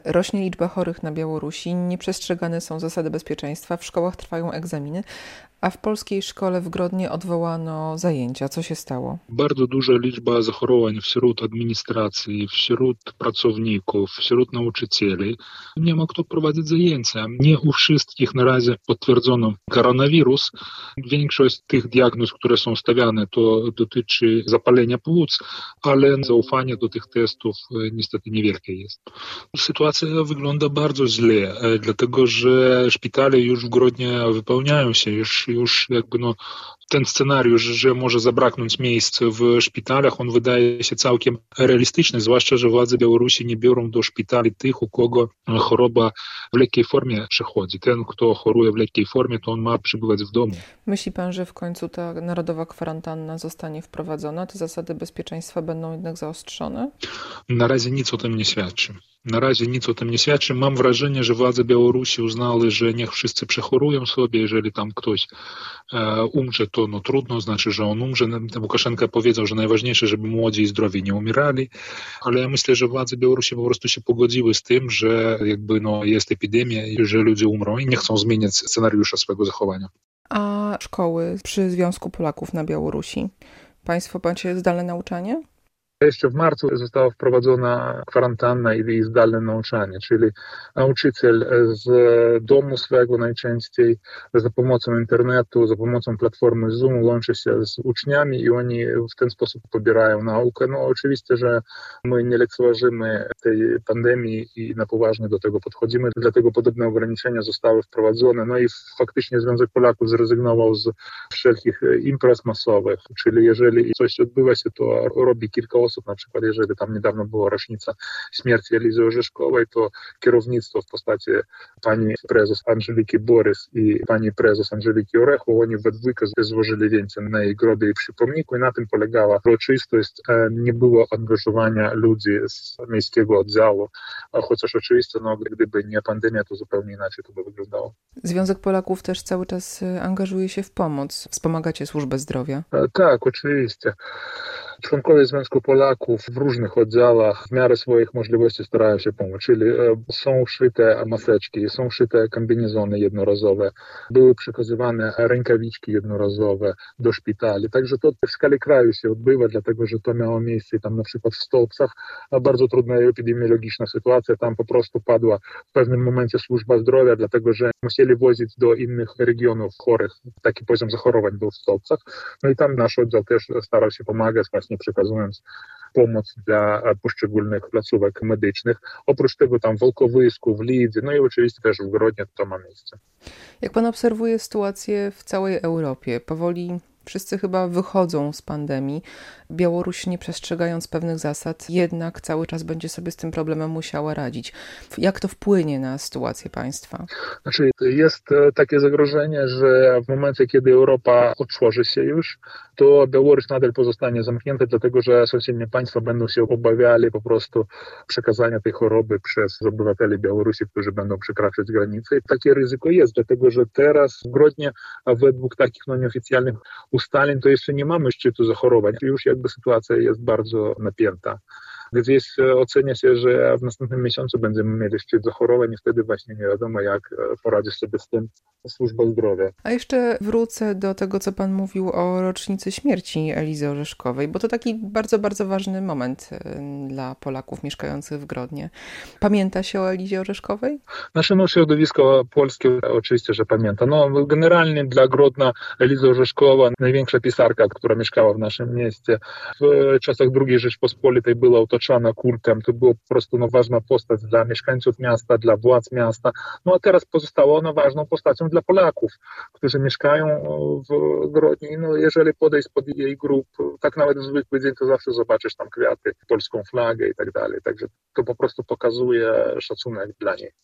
Rośnie liczba chorych na Białorusi, nieprzestrzegane są zasady bezpieczeństwa, w szkołach trwają egzaminy, a w polskiej szkole w Grodnie odwołano zajęcia. Co się stało? Bardzo duża liczba zachorowań wśród administracji, wśród pracowników, wśród nauczycieli. Nie ma kto prowadzić zajęcia. Nie u wszystkich na razie potwierdzono koronawirus. Większość tych diagnoz, które są stawiane, to dotyczy zapalenia płuc, ale zaufanie do tych testów niestety niewielkie jest. Sytuacja wygląda bardzo źle, dlatego że szpitale już w Grodnie wypełniają się, już jakby ten scenariusz, że może zabraknąć miejsc w szpitalach, on wydaje się całkiem realistyczny, zwłaszcza, że władze Białorusi nie biorą do szpitali tych, u kogo choroba w lekkiej formie przechodzi. Ten, kto choruje w lekkiej formie, to on ma przebywać w domu. Myśli pan, że w końcu ta narodowa kwarantanna zostanie wprowadzona? Te zasady bezpieczeństwa będą jednak zaostrzone? Na razie nic o tym nie świadczy. Na razie nic o tym nie świadczy. Mam wrażenie, że władze Białorusi uznały, że niech wszyscy przechorują sobie, jeżeli tam ktoś umrze, to trudno, znaczy, że on umrze. Łukaszenka powiedział, że najważniejsze, żeby młodzi i zdrowi nie umierali, ale ja myślę, że władze Białorusi po prostu się pogodziły z tym, że jest epidemia i że ludzie umrą i nie chcą zmieniać scenariusza swojego zachowania. A szkoły przy Związku Polaków na Białorusi? Państwo macie zdalne nauczanie? Jeszcze w marcu została wprowadzona kwarantanna i zdalne nauczanie, czyli nauczyciel z domu swego najczęściej za pomocą internetu, za pomocą platformy Zoom łączy się z uczniami i oni w ten sposób pobierają naukę. Oczywiście, że my nie lekceważymy tej pandemii i na poważnie do tego podchodzimy, dlatego podobne ograniczenia zostały wprowadzone. I faktycznie Związek Polaków zrezygnował z wszelkich imprez masowych, czyli jeżeli coś odbywa się, to robi kilka osób. Na przykład, jeżeli tam niedawno była rocznica śmierci Elizy Orzeszkowej, to kierownictwo w postaci pani prezes Angeliki Borys i pani prezes Angeliki Orechu, oni we dwójkę złożyli wieńce na jej grobie i przy pomniku i na tym polegała uroczystość. Nie było angażowania ludzi z miejskiego oddziału, chociaż oczywiście, gdyby nie pandemia, to zupełnie inaczej to by wyglądało. Związek Polaków też cały czas angażuje się w pomoc. Wspomagacie służbę zdrowia? Tak, oczywiście. Członkowie Związku Polaków w różnych oddziałach w miarę swoich możliwości starają się pomóc, czyli są szyte maseczki, są szyte kombinezony jednorazowe, były przekazywane rękawiczki jednorazowe do szpitali, także to w skali kraju się odbywa, dlatego że to miało miejsce tam na przykład w Stolcach, bardzo trudna epidemiologiczna sytuacja, tam po prostu padła w pewnym momencie służba zdrowia, dlatego że musieli wozić do innych regionów chorych, taki poziom zachorowań był w Stolcach, i tam nasz oddział też starał się pomagać, właśnie przekazując pomoc dla poszczególnych placówek medycznych. Oprócz tego tam w Wolkowysku, w Lidze, i oczywiście też w Grodnie to ma miejsce. Jak pan obserwuje sytuację w całej Europie, powoli wszyscy chyba wychodzą z pandemii. Białoruś, nie przestrzegając pewnych zasad, jednak cały czas będzie sobie z tym problemem musiała radzić. Jak to wpłynie na sytuację państwa? Jest takie zagrożenie, że w momencie, kiedy Europa otworzy się już, to Białoruś nadal pozostanie zamknięta, dlatego że sąsiednie państwa będą się obawiali po prostu przekazania tej choroby przez obywateli Białorusi, którzy będą przekraczać granice. I takie ryzyko jest, dlatego że teraz w Grodnie, a według takich nieoficjalnych ustaleń, to jeszcze nie mamy szczytu zachorowań. Już sytuacja jest bardzo napięta. Gdzieś ocenia się, że w następnym miesiącu będziemy mieli szczyt zachorowań i wtedy właśnie nie wiadomo, jak poradzi sobie z tym służba zdrowia. A jeszcze wrócę do tego, co pan mówił o rocznicy śmierci Elizy Orzeszkowej, bo to taki bardzo, bardzo ważny moment dla Polaków mieszkających w Grodnie. Pamięta się o Elizie Orzeszkowej? Nasze środowisko polskie oczywiście, że pamięta. Generalnie dla Grodna Eliza Orzeszkowa, największa pisarka, która mieszkała w naszym mieście, w czasach II Rzeczpospolitej była otoczona kultem. To była po prostu ważna postać dla mieszkańców miasta, dla władz miasta. A teraz pozostała ona ważną postacią dla Polaków, którzy mieszkają w Grodni. Jeżeli podejść pod jej grup, tak nawet w zwykły dzień, to zawsze zobaczysz tam kwiaty, polską flagę i tak dalej. Także to po prostu pokazuje szacunek dla niej.